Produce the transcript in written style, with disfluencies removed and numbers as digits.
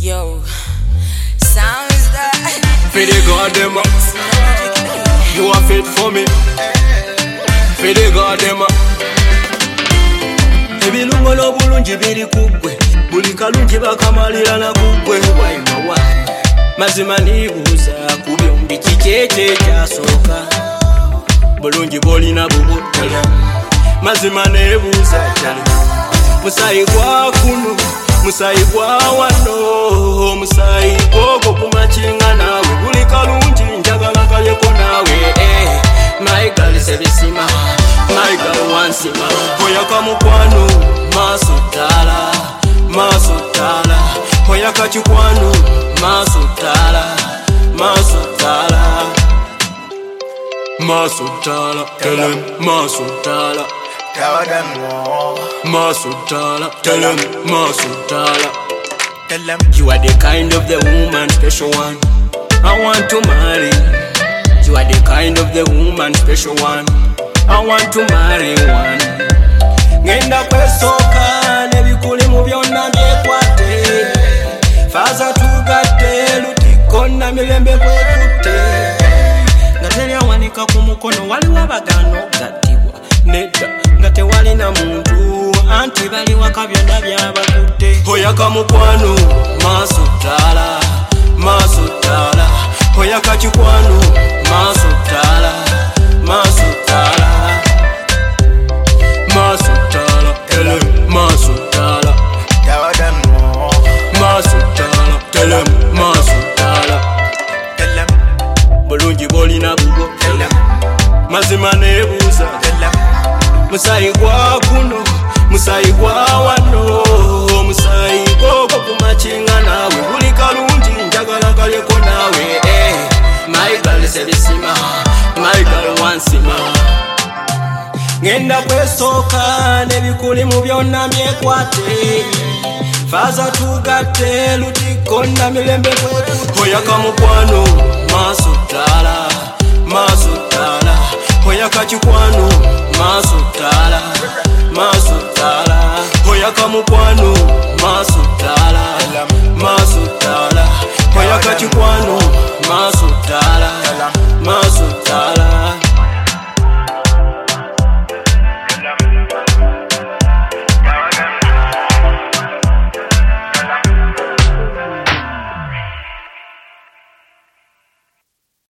Yo, sounds that For the goddamn you are fit for me. For the goddamn ebirungo n'obulungi biri kugwe, buli kalungi bakamalira na kugwe. Waimawa mazima nibuuza ku byombi kiki ekyasooka, bulungi bw'olina bubutala. Mazima nebuuza ddala, musayi gwa kuno musayi gwa wano, musayi gw'ogwo gumakinga naawe, buli kalungi njagala kalyeko naawe. My girl is ebisima, my girl wansima. Hoyaka mukwano maaso ddala, maaso ddala. Hoyaka kikwano maaso ddala, maaso ddala. Maaso ddala, tell him maaso ddala. Tell them more. Maaso ddala, tell him maaso ddala. Tell them You are the kind of the woman, special one I want to marry. You are the kind of the woman, special one I want to marry one. Ngenda kwesoka nebikulimu byonna byekwate, faza tugatte lutiko na mirembe kwekutte. Nga teryawanika ku mukono waliwo abagano gattibwa, nedda nga tewalina muntu, anti bali waka byonna byabakutte. Hoyaka mukwano maaso ddala, maaso ddala. Hoyaka kikwano maaso ddala, maaso ddala. Maaso ddala, tell him maaso ddala. Tell them more. Maaso ddala, tell him maaso ddala. Tell them. Bulungi bw'olina bugo, Tell them. mazima nebuuza, Tell them. musayi gwa kuno musayi gwa wano, musayi gw'ogwo gumakinga naawe, buli kalungi njagala kalyeko naawe. My girl is ebisima, my girl wansima. Ngenda kwesooka nebikulimu byonna byekwate, faza tugatte lutiko na mirembe kwekutte. Hoyaka mukwano maaso ddala, maaso ddala. Hoyaka kikwano maaso